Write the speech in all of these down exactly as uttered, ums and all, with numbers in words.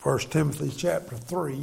First Timothy chapter three,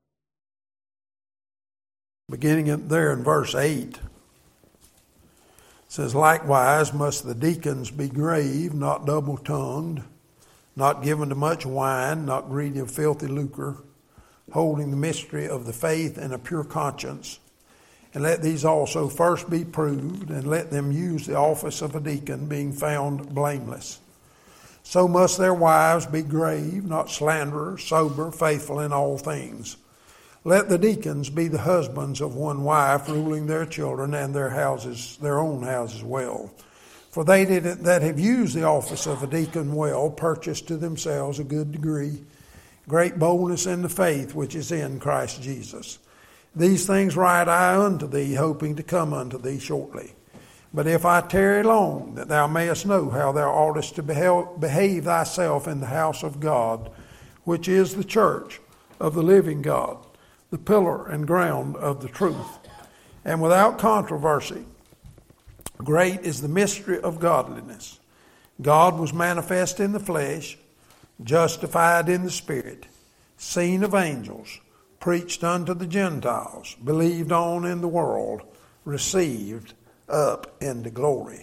beginning in there in verse eight. It says, "Likewise must the deacons be grave, not double-tongued, not given to much wine, not greedy of filthy lucre, holding the mystery of the faith in a pure conscience. And let these also first be proved, and let them use the office of a deacon, being found blameless. So must their wives be grave, not slanderers, sober, faithful in all things. Let the deacons be the husbands of one wife, ruling their children and their houses, their own houses well. For they did it, that have used the office of a deacon well, purchase to themselves a good degree, great boldness in the faith which is in Christ Jesus. These things write I unto thee, hoping to come unto thee shortly. But if I tarry long, that thou mayest know how thou oughtest to behave thyself in the house of God, which is the church of the living God, the pillar and ground of the truth. And without controversy, great is the mystery of godliness. God was manifest in the flesh, justified in the spirit, seen of angels, preached unto the Gentiles, believed on in the world, received up into glory."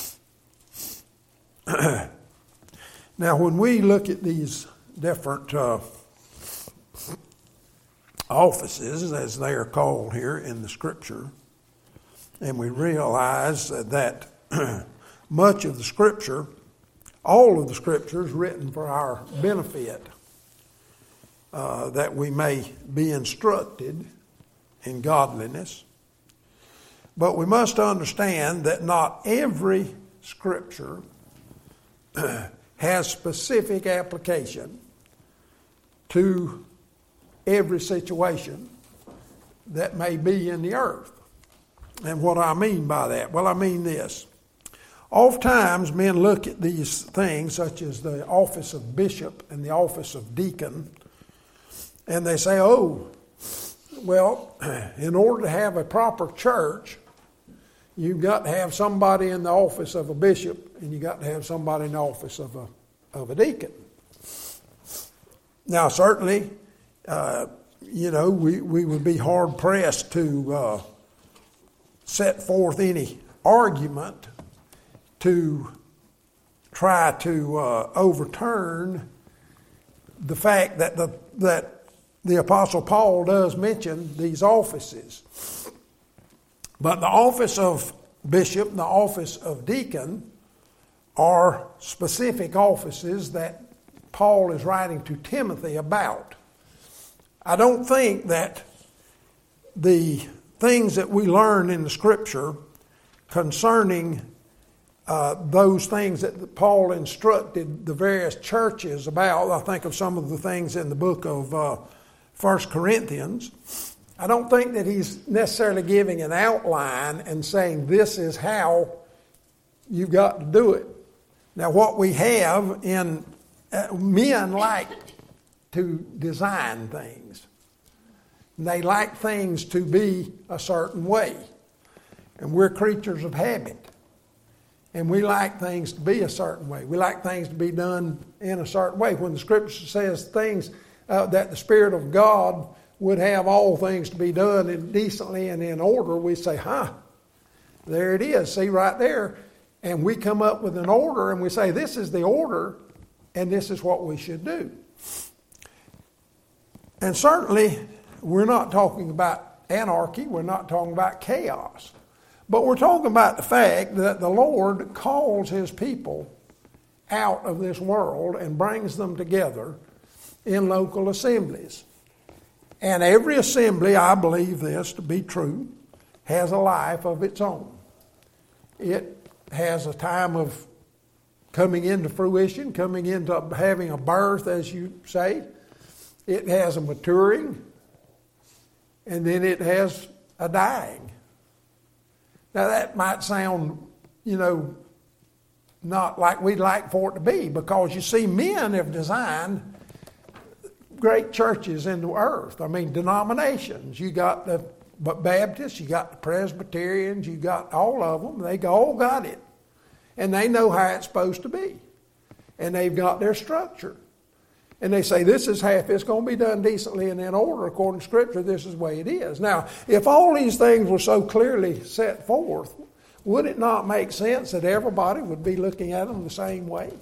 Now, when we look at these different uh, offices, as they are called here in the Scripture, and we realize that much of the Scripture, all of the Scripture is written for our benefit, uh, that we may be instructed in godliness. But we must understand that not every Scripture has specific application to every situation that may be in the earth. And what I mean by that? Well, I mean this. Oftentimes men look at these things, such as the office of bishop and the office of deacon, and they say, oh, well, in order to have a proper church, you've got to have somebody in the office of a bishop, and you've got to have somebody in the office of a of a deacon. Now, certainly, uh, you know, we, we would be hard-pressed to uh, set forth any argument to try to uh, overturn the fact that the that the Apostle Paul does mention these offices. But the office of bishop and the office of deacon are specific offices that Paul is writing to Timothy about. I don't think that the things that we learn in the Scripture concerning uh, those things that Paul instructed the various churches about, I think of some of the things in the book of uh, First Corinthians, I don't think that he's necessarily giving an outline and saying this is how you've got to do it. Now, what we have in uh, men like to design things. They like things to be a certain way. And we're creatures of habit. And we like things to be a certain way. We like things to be done in a certain way. When the Scripture says things uh, that the Spirit of God would have all things to be done in decently and in order, we say, huh, there it is. See right there. And we come up with an order and we say, this is the order and this is what we should do. And certainly, we're not talking about anarchy. We're not talking about chaos. But we're talking about the fact that the Lord calls His people out of this world and brings them together in local assemblies. And every assembly, I believe this to be true, has a life of its own. It has a time of coming into fruition, coming into having a birth, as you say. It has a maturing, and then it has a dying. Now that might sound, you know, not like we'd like for it to be, because you see, men have designed great churches in the earth. I mean, denominations. You got the Baptists, you got the Presbyterians, you got all of them. They all got it. And they know how it's supposed to be. And they've got their structure. And they say, this is half, it's going to be done decently and in order according to Scripture, this is the way it is. Now, if all these things were so clearly set forth, would it not make sense that everybody would be looking at them the same way?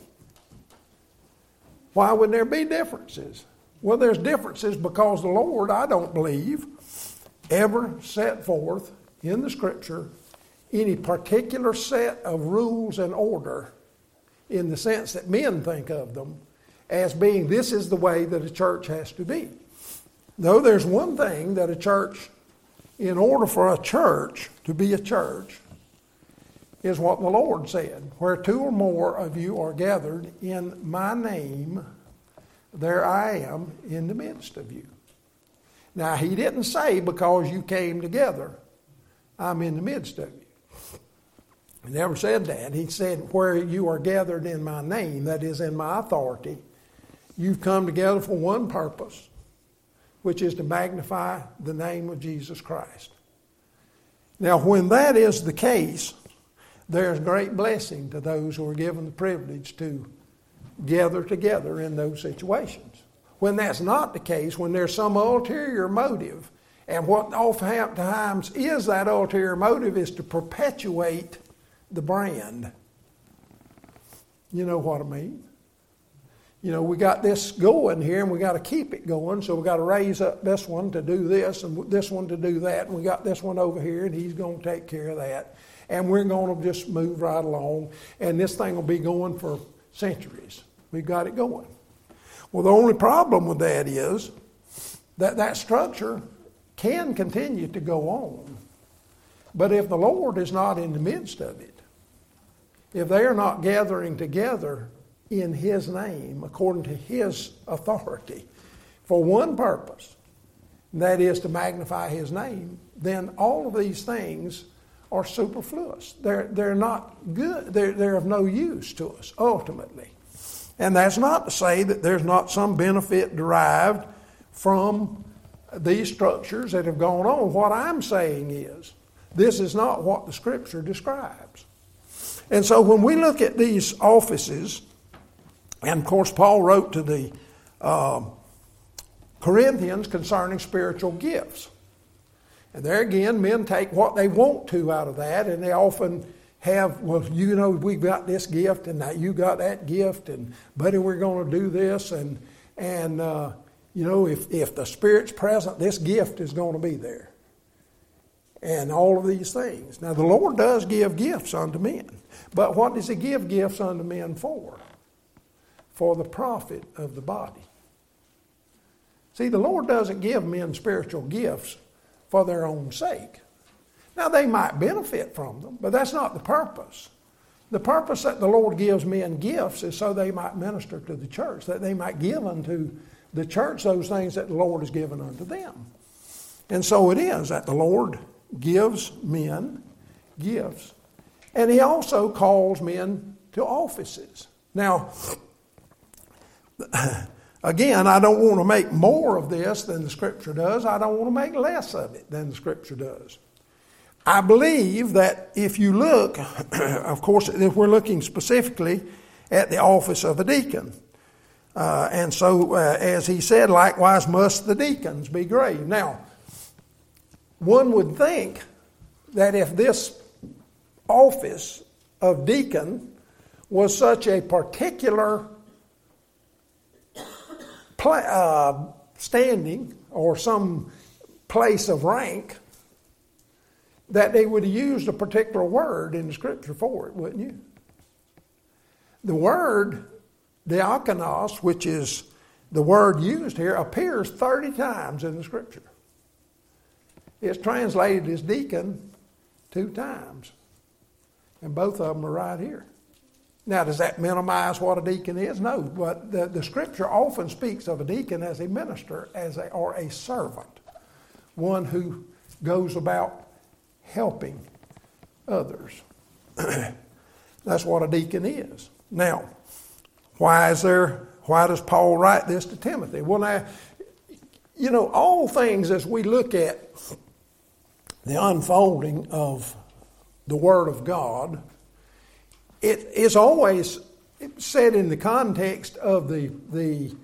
Why would there be differences? Well, there's differences because the Lord, I don't believe, ever set forth in the Scripture any particular set of rules and order in the sense that men think of them as being, this is the way that a church has to be. No, there's one thing that a church, in order for a church to be a church, is what the Lord said. Where two or more of you are gathered in my name, there I am in the midst of you. Now, he didn't say because you came together, I'm in the midst of you. He never said that. He said, where you are gathered in my name, that is in my authority, you've come together for one purpose, which is to magnify the name of Jesus Christ. Now, when that is the case, there's great blessing to those who are given the privilege to gather together in those situations. When that's not the case, when there's some ulterior motive, and what oftentimes is that ulterior motive is to perpetuate the brand. You know what I mean? You know, we got this going here and we got to keep it going, so we got to raise up this one to do this and this one to do that, and we got this one over here and he's going to take care of that. And we're going to just move right along, and this thing will be going for centuries. We've got it going. Well, the only problem with that is that that structure can continue to go on. But if the Lord is not in the midst of it, if they are not gathering together in His name, according to His authority, for one purpose, and that is to magnify His name, then all of these things are superfluous. They're, they're not good. They're, they're of no use to us, ultimately. And that's not to say that there's not some benefit derived from these structures that have gone on. What I'm saying is, this is not what the Scripture describes. And so when we look at these offices, and of course Paul wrote to the uh, Corinthians concerning spiritual gifts. And there again, men take what they want to out of that, and they often have, well, you know, we've got this gift, and now you got that gift, and buddy, we're going to do this, and and uh, you know, if if the Spirit's present, this gift is going to be there, and all of these things. Now, the Lord does give gifts unto men, but what does He give gifts unto men for? For the profit of the body. See, the Lord doesn't give men spiritual gifts for their own sake. Now, they might benefit from them, but that's not the purpose. The purpose that the Lord gives men gifts is so they might minister to the church, that they might give unto the church those things that the Lord has given unto them. And so it is that the Lord gives men gifts, and He also calls men to offices. Now, again, I don't want to make more of this than the Scripture does. I don't want to make less of it than the Scripture does. I believe that if you look, of course, if we're looking specifically at the office of a deacon, uh, and so uh, as he said, likewise must the deacons be grave. Now, one would think that if this office of deacon was such a particular pla- uh, standing or some place of rank, that they would have used a particular word in the Scripture for it, wouldn't you? The word diakonos, which is the word used here, appears thirty times in the Scripture. It's translated as deacon two times. And both of them are right here. Now, does that minimize what a deacon is? No, but the, the Scripture often speaks of a deacon as a minister, as a, or a servant, one who goes about helping others. That's what a deacon is. Now, why is there, why does Paul write this to Timothy? Well, now, you know, all things as we look at the unfolding of the Word of God, it is always said in the context of the, the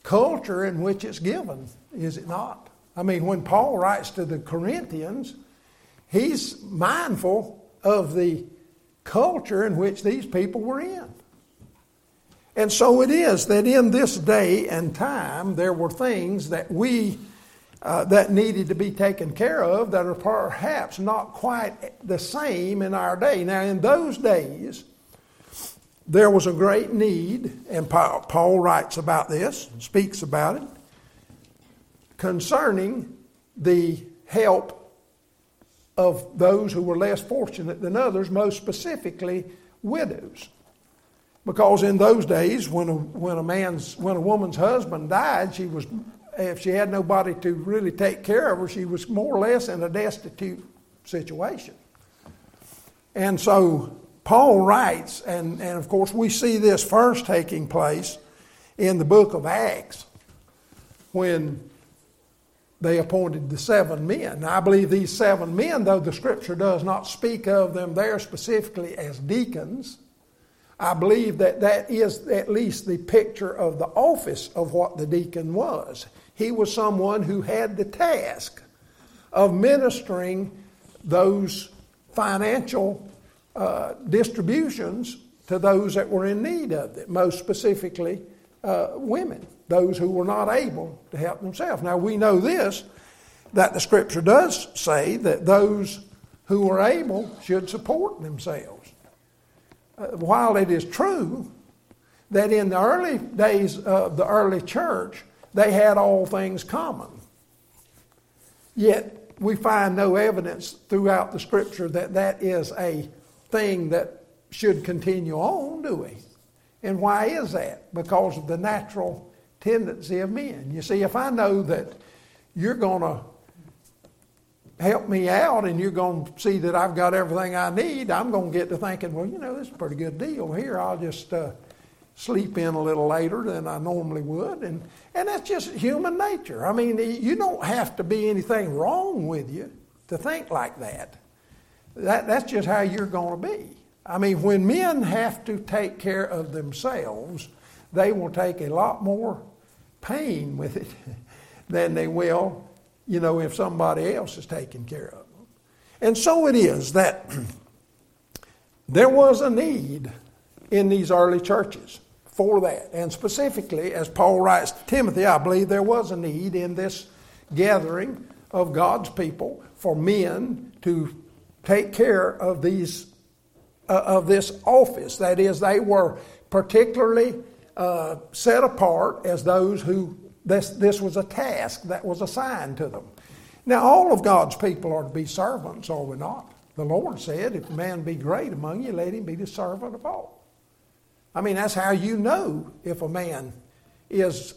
culture in which it's given, is it not? I mean, when Paul writes to the Corinthians, he's mindful of the culture in which these people were in. And so it is that in this day and time, there were things that we, uh, that needed to be taken care of that are perhaps not quite the same in our day. Now, in those days, there was a great need, and Paul, Paul writes about this, speaks about it, concerning the help of those who were less fortunate than others, most specifically widows. Because in those days, when a, when a man's when a woman's husband died, she was, if she had nobody to really take care of her, she was more or less in a destitute situation. And so Paul writes, and, and of course we see this first taking place in the book of Acts, when they appointed the seven men. Now, I believe these seven men, though the Scripture does not speak of them there specifically as deacons, I believe that that is at least the picture of the office of what the deacon was. He was someone who had the task of ministering those financial uh, distributions to those that were in need of it, most specifically uh, women, those who were not able to help themselves. Now, we know this, that the Scripture does say that those who are able should support themselves. Uh, while it is true that in the early days of the early church, they had all things common, yet we find no evidence throughout the Scripture that that is a thing that should continue on, do we? And why is that? Because of the natural tendency of men. You see, if I know that you're going to help me out and you're going to see that I've got everything I need, I'm going to get to thinking, well, you know, this is a pretty good deal here. I'll just uh, sleep in a little later than I normally would. And, and that's just human nature. I mean, you don't have to be anything wrong with you to think like that. That that's just how you're going to be. I mean, when men have to take care of themselves, they will take a lot more pain with it than they will, you know, if somebody else is taking care of them. And so it is that there was a need in these early churches for that. And specifically, as Paul writes to Timothy, I believe there was a need in this gathering of God's people for men to take care of these uh, of this office. That is, they were particularly uh, set apart as those who This, this was a task that was assigned to them. Now, all of God's people are to be servants, are we not? The Lord said, if a man be great among you, let him be the servant of all. I mean, that's how you know if a man is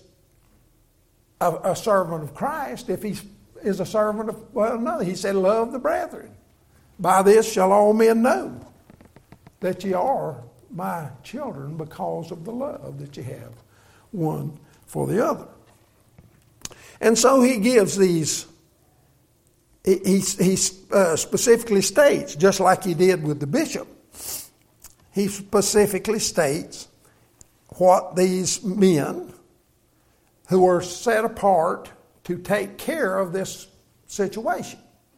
a, a servant of Christ, if he is a servant of, well, no, he said, love the brethren. By this shall all men know that ye are my children because of the love that you have one for the other. And so he gives these, he, he, he uh, specifically states, just like he did with the bishop, he specifically states what these men who are set apart to take care of this situation.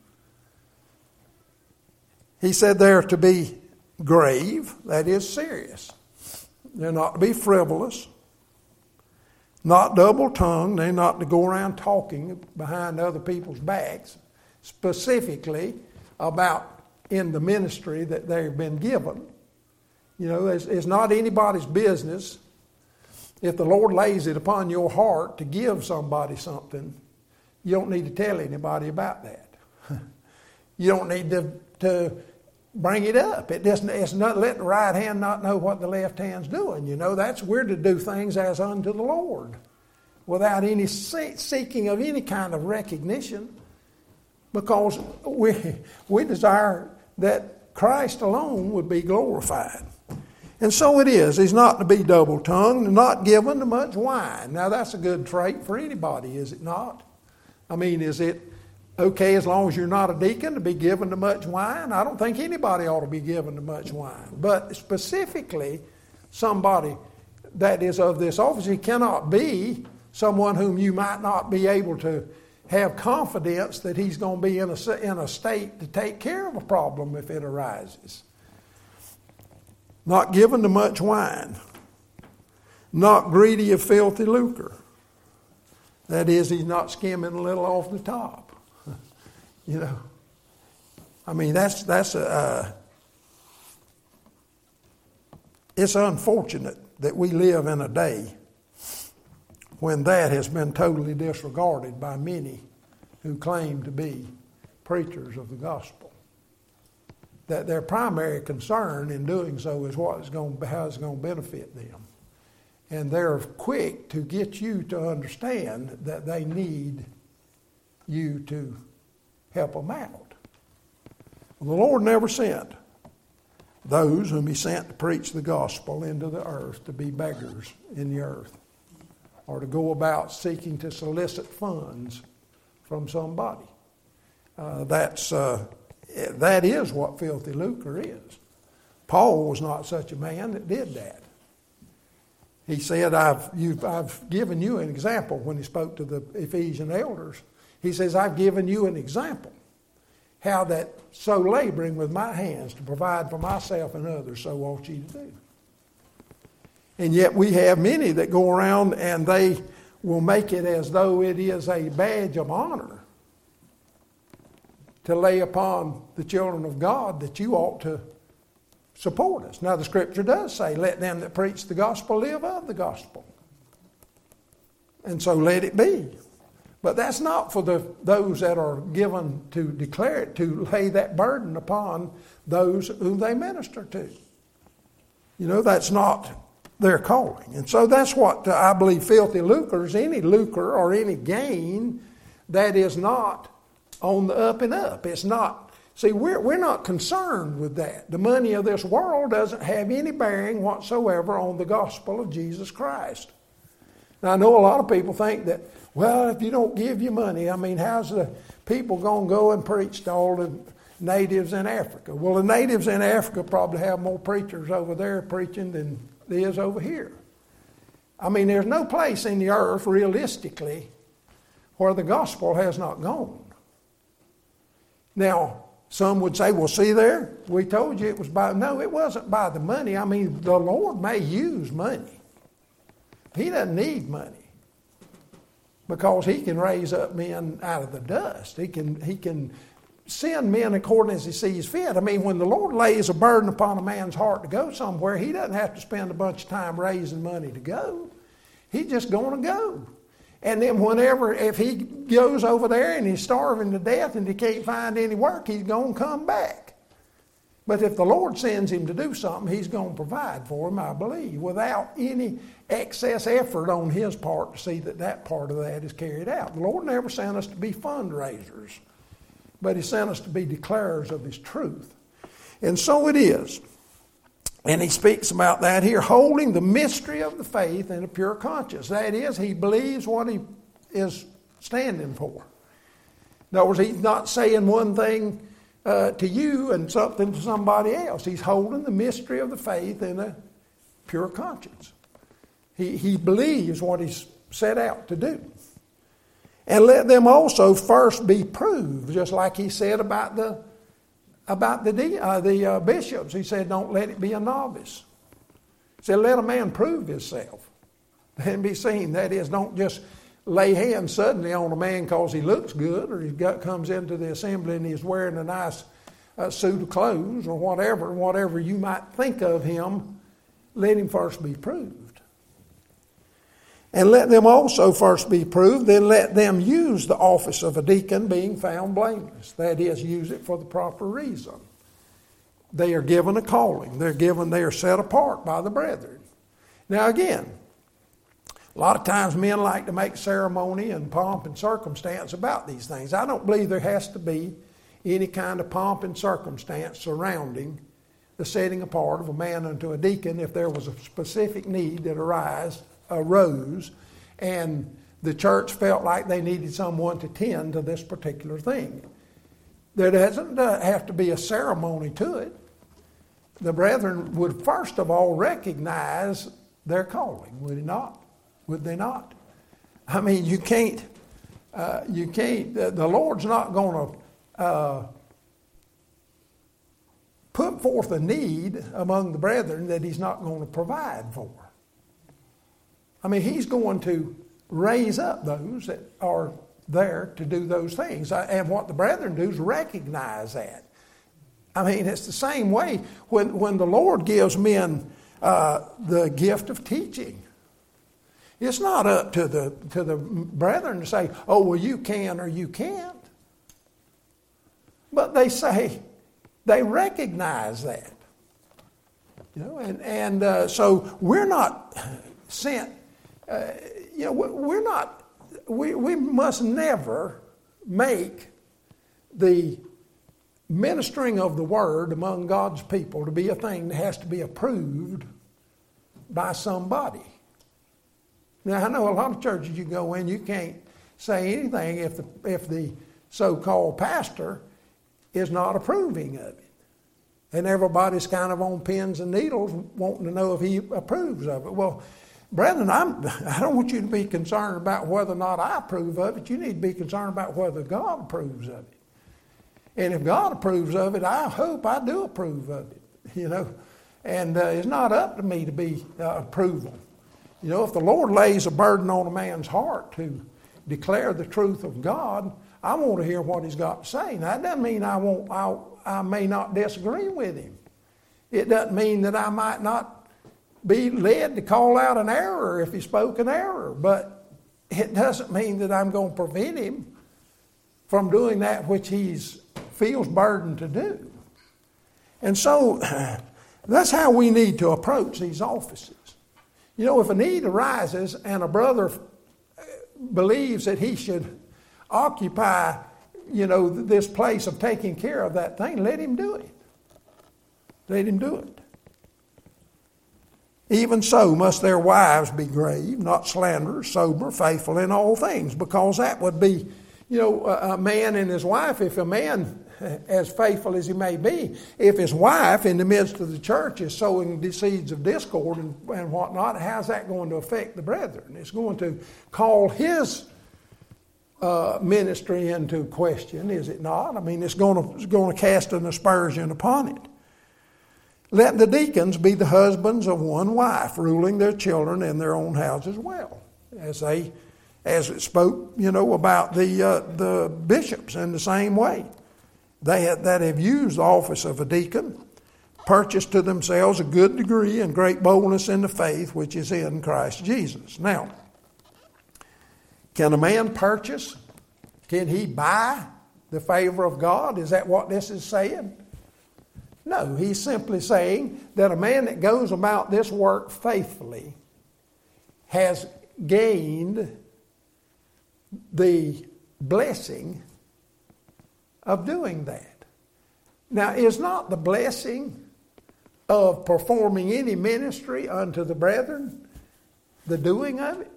He said they're to be grave, that is serious. They're not to be frivolous. Not double-tongued. They're not to go around talking behind other people's backs, specifically about in the ministry that they've been given. You know, it's, it's not anybody's business. If the Lord lays it upon your heart to give somebody something, you don't need to tell anybody about that. You don't need to, to bring it up. It doesn't, it's not, let the right hand not know what the left hand's doing. You know, that's we're to do things as unto the Lord without any seeking of any kind of recognition, because we, we desire that Christ alone would be glorified. And so it is. He's not to be double-tongued, not given to much wine. Now, that's a good trait for anybody, is it not? I mean, is it okay as long as you're not a deacon to be given to much wine? I don't think anybody ought to be given to much wine. But specifically, somebody that is of this office, he cannot be someone whom you might not be able to have confidence that he's going to be in a, in a state to take care of a problem if it arises. Not given to much wine. Not greedy of filthy lucre. That is, he's not skimming a little off the top. You know. I mean, that's that's a. Uh, it's unfortunate that we live in a day when that has been totally disregarded by many who claim to be preachers of the gospel. That their primary concern in doing so is what is going, how it's going to benefit them. And they're quick to get you to understand that they need you to help them out. Well, the Lord never sent those whom he sent to preach the gospel into the earth to be beggars in the earth, or to go about seeking to solicit funds from somebody. Uh, that's uh, that is what filthy lucre is. Paul was not such a man that did that. He said, I've, you've, I've given you an example when he spoke to the Ephesian elders. He says, I've given you an example how that so laboring with my hands to provide for myself and others, so ought you to do. And yet we have many that go around and they will make it as though it is a badge of honor to lay upon the children of God that you ought to support us. Now the scripture does say, let them that preach the gospel live of the gospel. And so let it be. But that's not for the those that are given to declare it, to lay that burden upon those whom they minister to. You know, that's not their calling. And so that's what uh, I believe filthy lucre is, any lucre or any gain that is not on the up and up. It's not, see, we're, we're not concerned with that. The money of this world doesn't have any bearing whatsoever on the gospel of Jesus Christ. Now, I know a lot of people think that, well, if you don't give your money, I mean, how's the people going to go and preach to all the natives in Africa? Well, the natives in Africa probably have more preachers over there preaching than there is over here. I mean, there's no place in the earth, realistically, where the gospel has not gone. Now, some would say, well, see there, we told you it was by, no, it wasn't by the money. I mean, the Lord may use money. He doesn't need money because he can raise up men out of the dust. He can, he can send men according as he sees fit. I mean, when the Lord lays a burden upon a man's heart to go somewhere, he doesn't have to spend a bunch of time raising money to go. He's just going to go. And then whenever, if he goes over there and he's starving to death and he can't find any work, he's going to come back. But if the Lord sends him to do something, he's going to provide for him, I believe, without any excess effort on his part to see that that part of that is carried out. The Lord never sent us to be fundraisers, but he sent us to be declarers of his truth. And so it is. And he speaks about that here, holding the mystery of the faith in a pure conscience. That is, he believes what he is standing for. In other words, he's not saying one thing uh, to you and something to somebody else. He's holding the mystery of the faith in a pure conscience. He, he believes what he's set out to do. And let them also first be proved, just like he said about the About the uh, the uh, bishops. He said, don't let it be a novice. He said, let a man prove himself and be seen. That is, don't just lay hands suddenly on a man because he looks good or he got, comes into the assembly and he's wearing a nice uh, suit of clothes or whatever, whatever you might think of him. Let him first be proved. And let them also first be proved, then let them use the office of a deacon being found blameless. That is, use it for the proper reason. They are given a calling. They're given, they are set apart by the brethren. Now again, a lot of times men like to make ceremony and pomp and circumstance about these things. I don't believe there has to be any kind of pomp and circumstance surrounding the setting apart of a man unto a deacon if there was a specific need that arise, arose and the church felt like they needed someone to tend to this particular thing. There doesn't have to be a ceremony to it. The brethren would first of all recognize their calling, would they not? Would they not? I mean, you can't, uh, you can't, uh, the Lord's not going to uh, put forth a need among the brethren that he's not going to provide for. I mean, he's going to raise up those that are there to do those things. And what the brethren do is recognize that. I mean, it's the same way when, when the Lord gives men uh, the gift of teaching. It's not up to the, to the brethren to say, oh, well, you can or you can't. But they say, they recognize that. You know, and, and uh, so we're not sent, uh, you know, we're not, we, we must never make the ministering of the word among God's people to be a thing that has to be approved by somebody. Now, I know a lot of churches you go in, you can't say anything if the, if the so-called pastor is not approving of it. And everybody's kind of on pins and needles wanting to know if he approves of it. Well, brethren, I'm, I don't want you to be concerned about whether or not I approve of it. You need to be concerned about whether God approves of it. And if God approves of it, I hope I do approve of it, you know. And uh, it's not up to me to be uh, approval. You know, if the Lord lays a burden on a man's heart to declare the truth of God, I want to hear what he's got to say. Now, that doesn't mean I won't, I, I may not disagree with him. It doesn't mean that I might not be led to call out an error if he spoke an error. But it doesn't mean that I'm going to prevent him from doing that which he's feels burdened to do. And so that's how we need to approach these offices. You know, if a need arises and a brother believes that he should occupy, you know, this place of taking care of that thing, let him do it. Let him do it. Even so must their wives be grave, not slanderers, sober, faithful in all things, because that would be, you know, a man and his wife. If a man, as faithful as he may be, if his wife in the midst of the church is sowing the seeds of discord and, and whatnot, how's that going to affect the brethren? It's going to call his uh, ministry into question, is it not? I mean, it's going to, it's going to cast an aspersion upon it. Let the deacons be the husbands of one wife, ruling their children in their own houses well, as they, as it spoke, you know, about the uh, the bishops in the same way. They have, that have used the office of a deacon, purchased to themselves a good degree and great boldness in the faith which is in Christ Jesus. Now, can a man purchase? Can he buy the favor of God? Is that what this is saying? No, he's simply saying that a man that goes about this work faithfully has gained the blessing of doing that. Now, is not the blessing of performing any ministry unto the brethren the doing of it?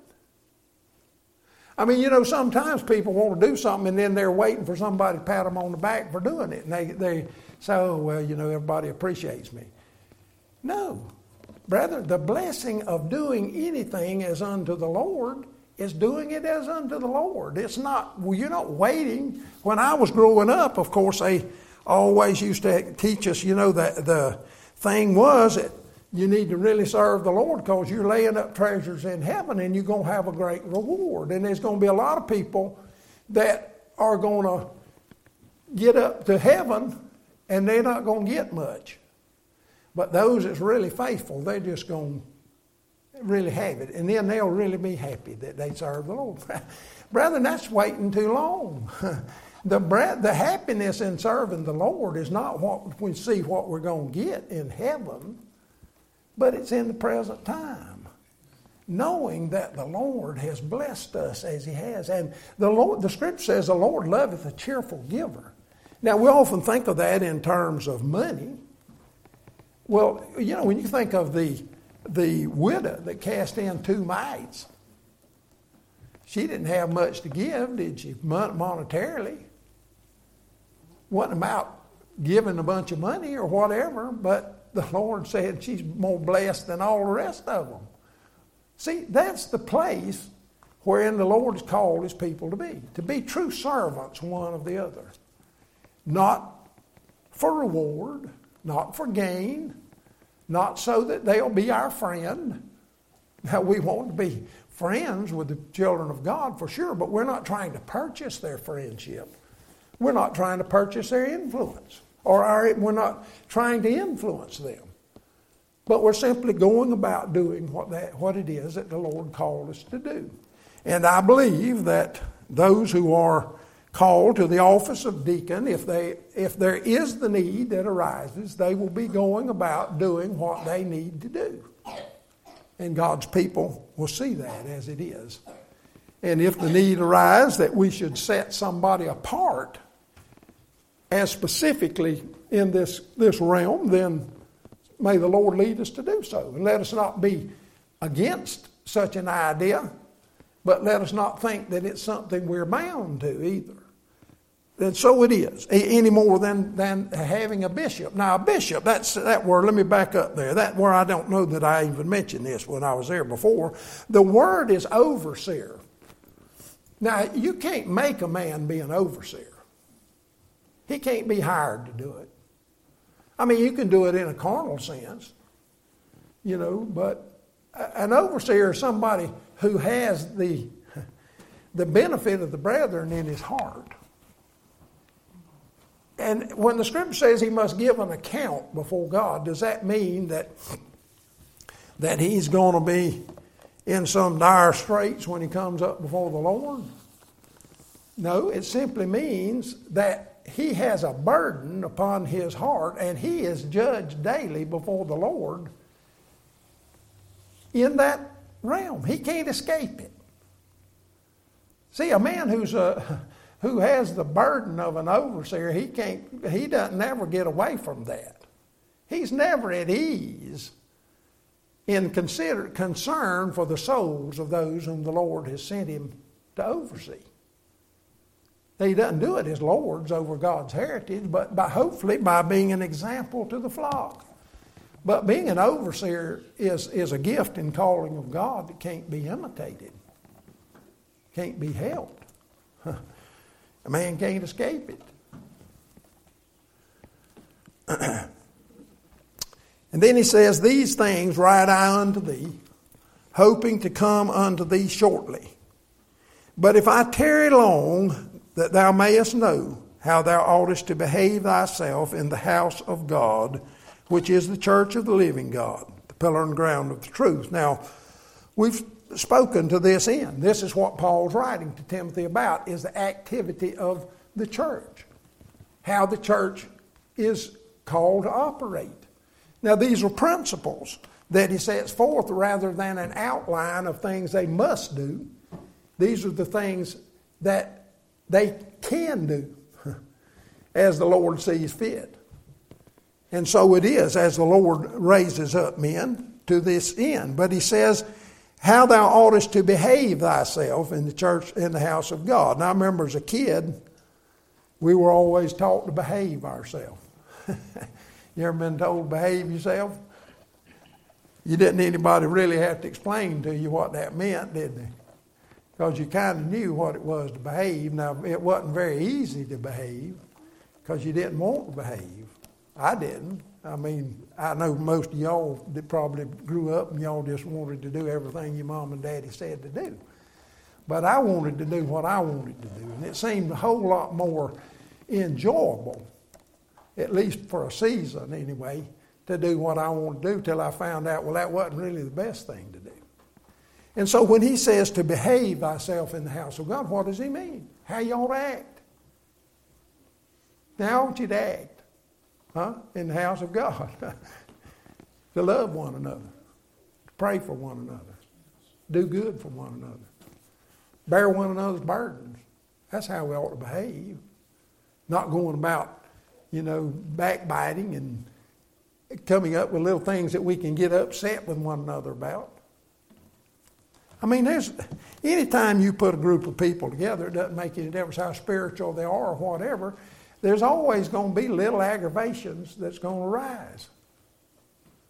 I mean, you know, sometimes people want to do something and then they're waiting for somebody to pat them on the back for doing it. And they, they say, oh, well, you know, everybody appreciates me. No. Brother, the blessing of doing anything as unto the Lord is doing it as unto the Lord. It's not, well, you're not waiting. When I was growing up, of course, they always used to teach us, you know, that the thing was that you need to really serve the Lord because you're laying up treasures in heaven and you're going to have a great reward. And there's going to be a lot of people that are going to get up to heaven and they're not going to get much. But those that's really faithful, they're just going to really have it. And then they'll really be happy that they serve the Lord. Brethren, that's waiting too long. The, the happiness in serving the Lord is not what we see what we're going to get in heaven, but it's in the present time, knowing that the Lord has blessed us as he has. And the Lord, the Scripture says, the Lord loveth a cheerful giver. Now, we often think of that in terms of money. Well, you know, when you think of the, the widow that cast in two mites, she didn't have much to give, did she, monetarily? Wasn't about giving a bunch of money or whatever, but the Lord said she's more blessed than all the rest of them. See, that's the place wherein the Lord has called his people to be, to be true servants one of the other, not for reward, not for gain, not so that they'll be our friend. Now, we want to be friends with the children of God for sure, but we're not trying to purchase their friendship. We're not trying to purchase their influence, or our, we're not trying to influence them. But we're simply going about doing what that, what it is that the Lord called us to do. And I believe that those who are called to the office of deacon, if they if there is the need that arises, they will be going about doing what they need to do. And God's people will see that as it is. And if the need arises that we should set somebody apart as specifically in this, this realm, then may the Lord lead us to do so. And let us not be against such an idea, but let us not think that it's something we're bound to either. And so it is, any more than, than having a bishop. Now, a bishop, that's that word, let me back up there. That word, I don't know that I even mentioned this when I was there before. The word is overseer. Now, you can't make a man be an overseer. He can't be hired to do it. I mean, you can do it in a carnal sense, you know, but an overseer is somebody who has the, the benefit of the brethren in his heart. And when the scripture says he must give an account before God, does that mean that, that he's going to be in some dire straits when he comes up before the Lord? No, it simply means that he has a burden upon his heart, and he is judged daily before the Lord in that realm. He can't escape it. See, a man who's a, who has the burden of an overseer, he can't, he doesn't never get away from that. He's never at ease in consider, concern for the souls of those whom the Lord has sent him to oversee. He doesn't do it as lords over God's heritage, but by hopefully by being an example to the flock. But being an overseer is, is a gift and calling of God that can't be imitated, can't be helped. A man can't escape it. And then he says, these things write I unto thee, hoping to come unto thee shortly. But if I tarry long, that thou mayest know how thou oughtest to behave thyself in the house of God, which is the church of the living God, the pillar and ground of the truth. Now, we've spoken to this end. This is what Paul's writing to Timothy about, is the activity of the church, how the church is called to operate. Now, these are principles that he sets forth rather than an outline of things they must do. These are the things that they can do as the Lord sees fit. And so it is as the Lord raises up men to this end. But he says, how thou oughtest to behave thyself in the church, in the house of God. And I remember as a kid, we were always taught to behave ourselves. You ever been told to behave yourself? You didn't anybody really have to explain to you what that meant, did they? Because you kind of knew what it was to behave. Now, it wasn't very easy to behave because you didn't want to behave. I didn't. I mean, I know most of y'all that probably grew up and y'all just wanted to do everything your mom and daddy said to do. But I wanted to do what I wanted to do. And it seemed a whole lot more enjoyable, at least for a season anyway, to do what I wanted to do till I found out, well, that wasn't really the best thing to do. And so when he says to behave thyself in the house of God, what does he mean? How you ought to act. Now, I want you to act, huh? In the house of God. To love one another. To pray for one another. Do good for one another. Bear one another's burdens. That's how we ought to behave. Not going about, you know, backbiting and coming up with little things that we can get upset with one another about. I mean, there's anytime you put a group of people together, it doesn't make any difference how spiritual they are or whatever, there's always going to be little aggravations that's going to arise.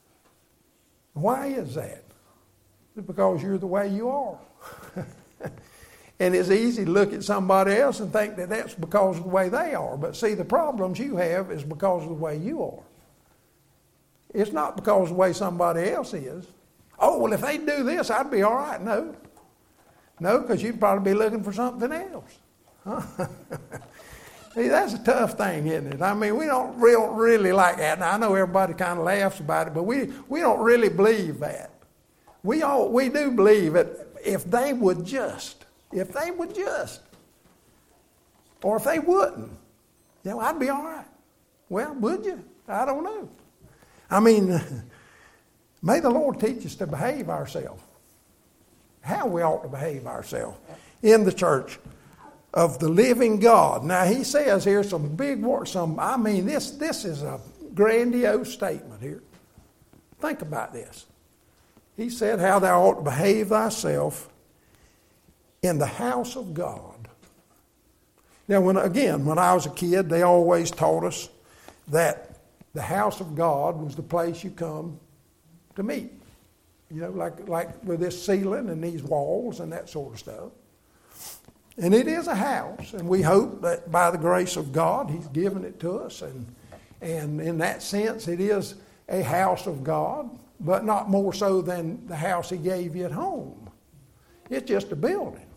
Why is that? It's because you're the way you are. And it's easy to look at somebody else and think that that's because of the way they are. But see, the problems you have is because of the way you are. It's not because of the way somebody else is. Oh, well, if they do this, I'd be all right. No. No, because you'd probably be looking for something else. Huh? See, that's a tough thing, isn't it? I mean, we don't real, really like that. Now, I know everybody kind of laughs about it, but we, we don't really believe that. We all we do believe that if they would just, if they would just, or if they wouldn't, you know, I'd be all right. Well, would you? I don't know. I mean, may the Lord teach us to behave ourselves, how we ought to behave ourselves in the church of the living God. Now, he says here some big words. Some, I mean, this this is a grandiose statement here. Think about this. He said, how thou ought to behave thyself in the house of God. Now, when again, when I was a kid, they always taught us that the house of God was the place you come to meet. You know, like, like with this ceiling and these walls and that sort of stuff. And it is a house, and we hope that by the grace of God, He's given it to us. And, and in that sense, it is a house of God, but not more so than the house He gave you at home. It's just a building.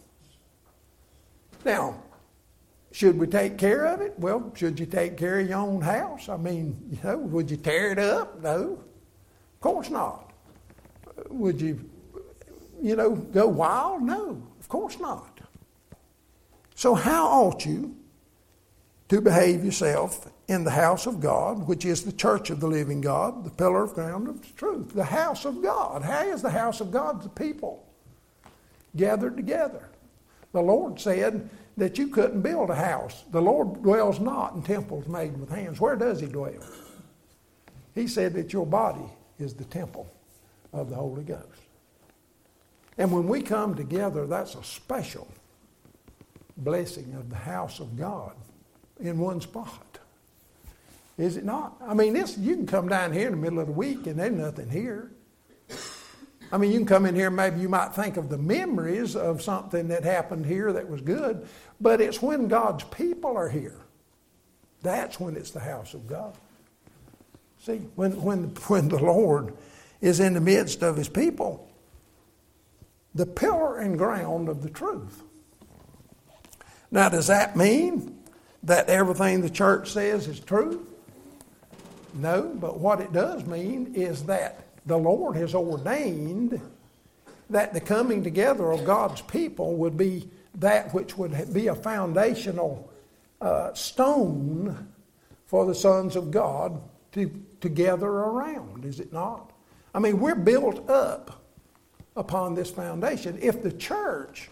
Now, should we take care of it? Well, should you take care of your own house? I mean, you know, would you tear it up? No, of course not. Would you, you know, go wild? No, of course not. So how ought you to behave yourself in the house of God, which is the church of the living God, the pillar of ground of truth, the house of God? How is the house of God? The people gathered together. The Lord said that you couldn't build a house. The Lord dwells not in temples made with hands. Where does He dwell? He said that your body is the temple of the Holy Ghost. And when we come together, that's a special blessing of the house of God in one spot. Is it not? I mean, this you can come down here in the middle of the week and there's nothing here. I mean, you can come in here, maybe you might think of the memories of something that happened here that was good, but it's when God's people are here. That's when it's the house of God. See, when, when, when the Lord is in the midst of His people, the pillar and ground of the truth. Now, does that mean that everything the church says is true? No, but what it does mean is that the Lord has ordained that the coming together of God's people would be that which would be a foundational uh, stone for the sons of God to, to gather around, is it not? I mean, we're built up upon this foundation. If the church...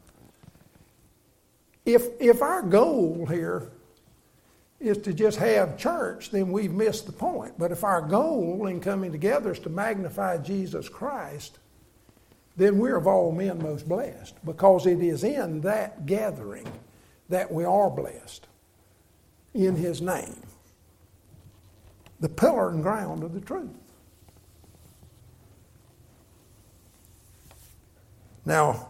If if our goal here is to just have church, then we've missed the point. But if our goal in coming together is to magnify Jesus Christ, then we're of all men most blessed, because it is in that gathering that we are blessed in His name. The pillar and ground of the truth. Now,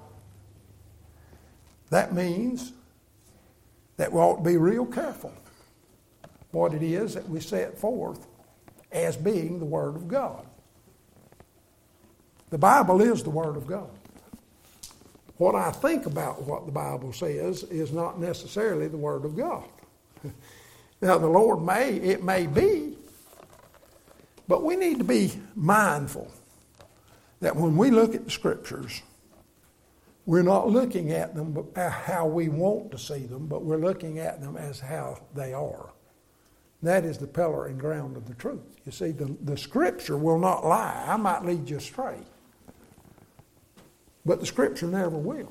that means that we ought to be real careful what it is that we set forth as being the Word of God. The Bible is the Word of God. What I think about what the Bible says is not necessarily the Word of God. Now, the Lord may, it may be, but we need to be mindful that when we look at the Scriptures, we're not looking at them how we want to see them, but we're looking at them as how they are. That is the pillar and ground of the truth. You see, the, the Scripture will not lie. I might lead you astray, but the Scripture never will.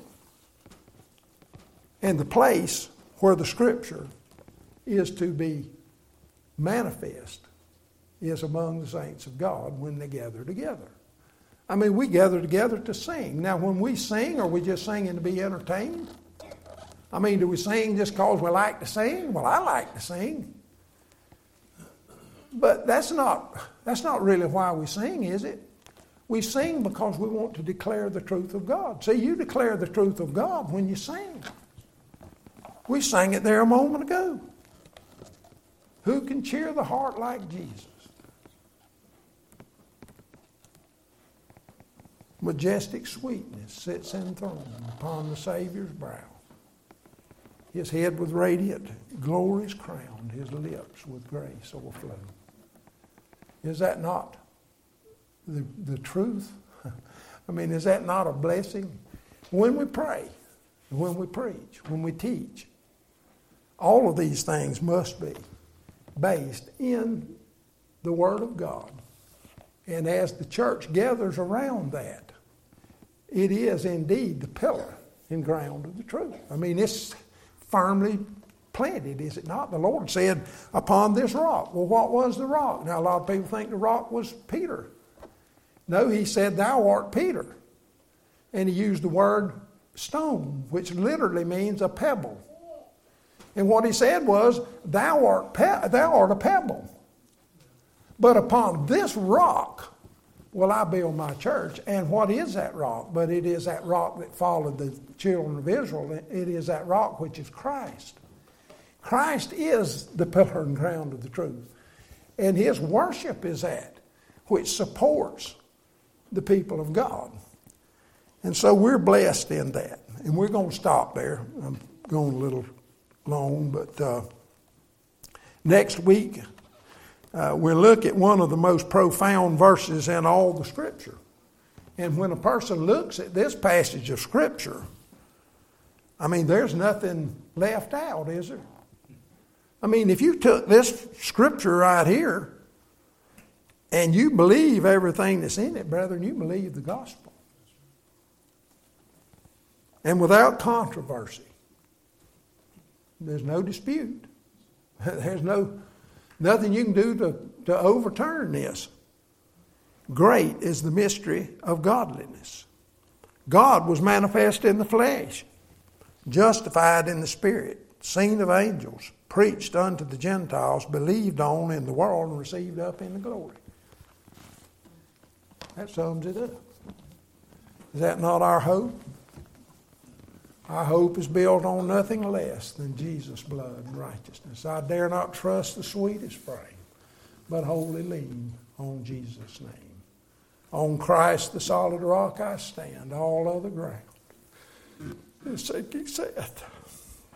And the place where the Scripture is to be manifest is among the saints of God when they gather together. I mean, we gather together to sing. Now, when we sing, are we just singing to be entertained? I mean, do we sing just because we like to sing? Well, I like to sing. But that's not, that's not really why we sing, is it? We sing because we want to declare the truth of God. See, you declare the truth of God when you sing. We sang it there a moment ago. Who can cheer the heart like Jesus? Majestic sweetness sits enthroned upon the Savior's brow. His head with radiant glories crowned, his lips with grace overflow. Is that not the, the truth? I mean, is that not a blessing? When we pray, when we preach, when we teach, all of these things must be based in the Word of God. And as the church gathers around that, it is indeed the pillar and ground of the truth. I mean, it's firmly planted, is it not? The Lord said, upon this rock. Well, what was the rock? Now, a lot of people think the rock was Peter. No, he said, thou art Peter. And he used the word stone, which literally means a pebble. And what he said was, thou art, pe- thou art a pebble. But upon this rock will I build my church. And what is that rock? But it is that rock that followed the children of Israel. It is that rock which is Christ. Christ is the pillar and ground of the truth. And his worship is that which supports the people of God. And so we're blessed in that. And we're going to stop there. I'm going a little long, but uh, next week uh, we'll look at one of the most profound verses in all the Scripture. And when a person looks at this passage of Scripture, I mean, there's nothing left out, is there? I mean, if you took this Scripture right here and you believe everything that's in it, brethren, you believe the gospel. And without controversy. There's no dispute. There's no nothing you can do to, to overturn this. Great is the mystery of godliness. God was manifest in the flesh, justified in the spirit, seen of angels, preached unto the Gentiles, believed on in the world, and received up in the glory. That sums it up. Is that not our hope? Our hope is built on nothing less than Jesus' blood and righteousness. I dare not trust the sweetest frame, but wholly lean on Jesus' name. On Christ the solid rock I stand, all other ground is sinking sand.